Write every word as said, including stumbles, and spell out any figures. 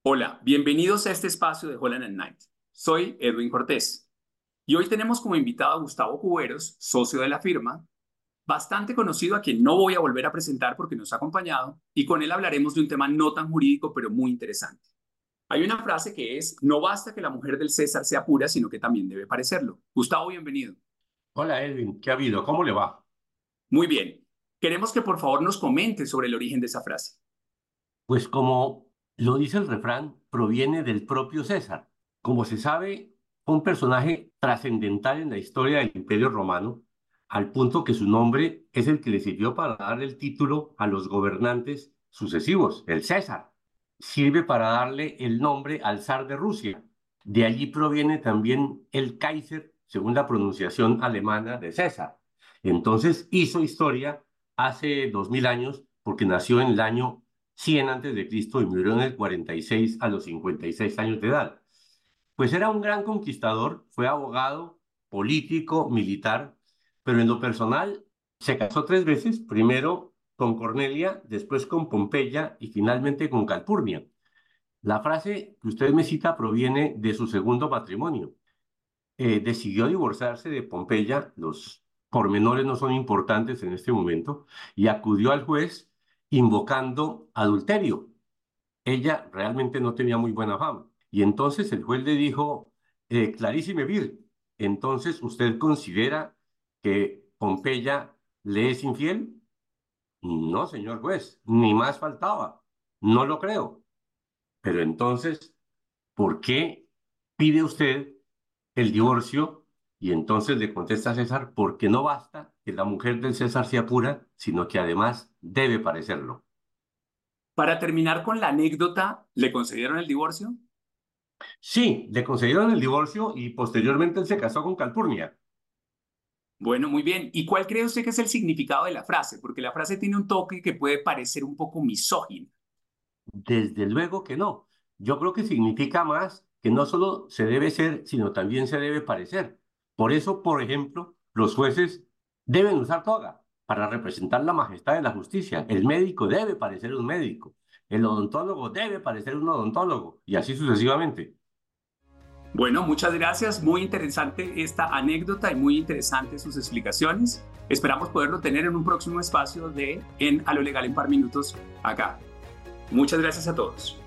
Hola, bienvenidos a este espacio de Holland and Knight. Soy Edwin Cortés y hoy tenemos como invitado a Gustavo Cuberos, socio de la firma, bastante conocido a quien no voy a volver a presentar porque nos ha acompañado y con él hablaremos de un tema no tan jurídico pero muy interesante. Hay una frase que es, no basta que la mujer del César sea pura, sino que también debe parecerlo. Gustavo, bienvenido. Hola Edwin, ¿qué ha habido? ¿Cómo le va? Muy bien. Queremos que por favor nos comente sobre el origen de esa frase. Pues como lo dice el refrán, proviene del propio César. Como se sabe, fue un personaje trascendental en la historia del Imperio Romano, al punto que su nombre es el que le sirvió para dar el título a los gobernantes sucesivos, el César. Sirve para darle el nombre al zar de Rusia. De allí proviene también el Kaiser, según la pronunciación alemana de César. Entonces hizo historia hace dos mil años porque nació en el año cien antes de Cristo y murió en el cuarenta y seis a los cincuenta y seis años de edad. Pues era un gran conquistador, fue abogado, político, militar, pero en lo personal se casó tres veces, primero con Cornelia, después con Pompeya y finalmente con Calpurnia. La frase que usted me cita proviene de su segundo matrimonio. Eh, decidió divorciarse de Pompeya, los pormenores no son importantes en este momento, y acudió al juez invocando adulterio. Ella realmente no tenía muy buena fama. Y entonces el juez le dijo, eh, Clarissime Vir, entonces usted considera que Pompeya le es infiel? No, señor juez, ni más faltaba. No lo creo. Pero entonces, ¿por qué pide usted el divorcio? Y entonces le contesta a César, porque no basta que la mujer del César sea pura, sino que además debe parecerlo. Para terminar con la anécdota, ¿le concedieron el divorcio? Sí, le concedieron el divorcio y posteriormente él se casó con Calpurnia. Bueno, muy bien. ¿Y cuál cree usted que es el significado de la frase? Porque la frase tiene un toque que puede parecer un poco misógino. Desde luego que no. Yo creo que significa más que no solo se debe ser, sino también se debe parecer. Por eso, por ejemplo, los jueces deben usar toga para representar la majestad de la justicia. El médico debe parecer un médico. El odontólogo debe parecer un odontólogo. Y así sucesivamente. Bueno, muchas gracias. Muy interesante esta anécdota y muy interesantes sus explicaciones. Esperamos poderlo tener en un próximo espacio de En A lo Legal en Par Minutos acá. Muchas gracias a todos.